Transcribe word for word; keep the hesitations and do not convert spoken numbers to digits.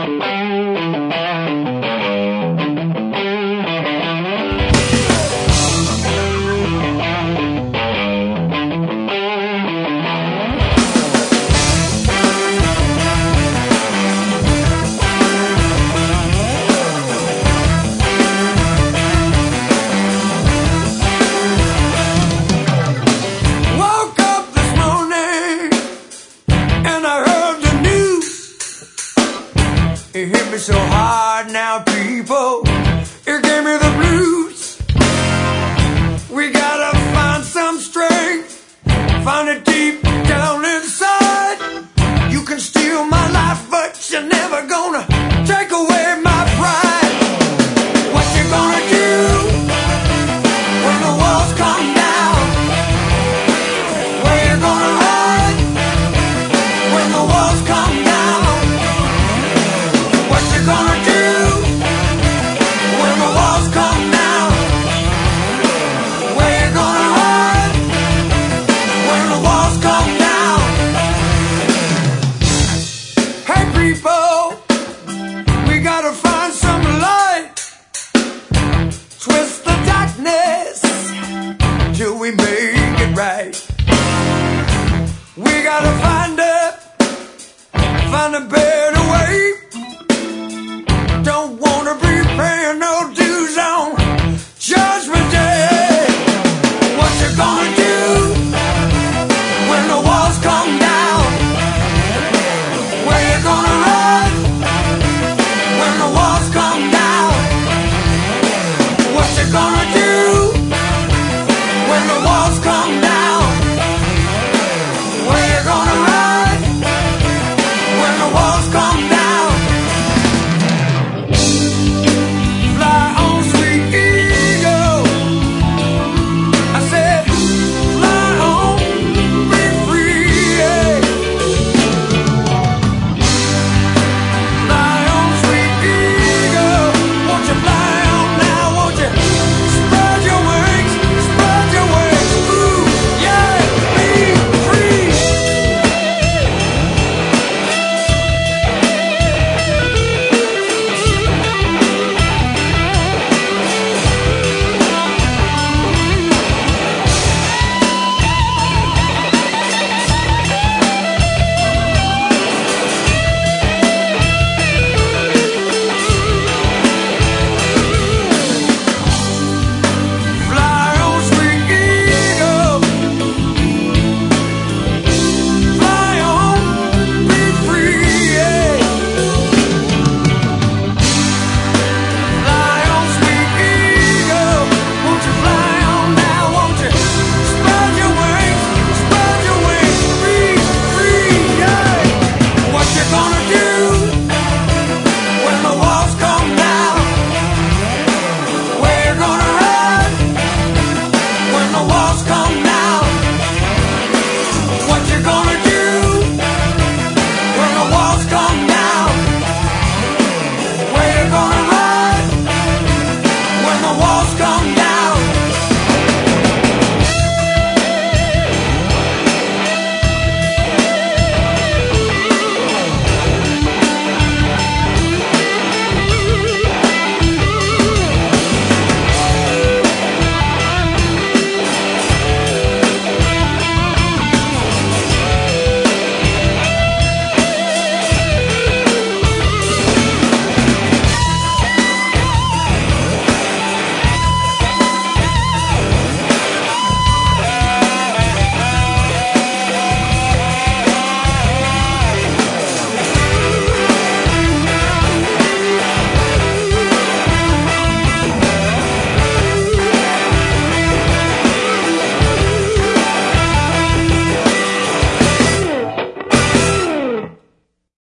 It hit me so hard now, people, it gave me the blues. We gotta find some strength, find it deep down inside. You can steal my life, but you're never gonna take away my pride. What you gonna do when the walls come down? Where you gonna hide when the walls come down? What you gonna do when the walls come down? Where you gonna hide when the walls come down? Hey people, we gotta find some light, twist the darkness till we make it right. We gotta find it, find a better way.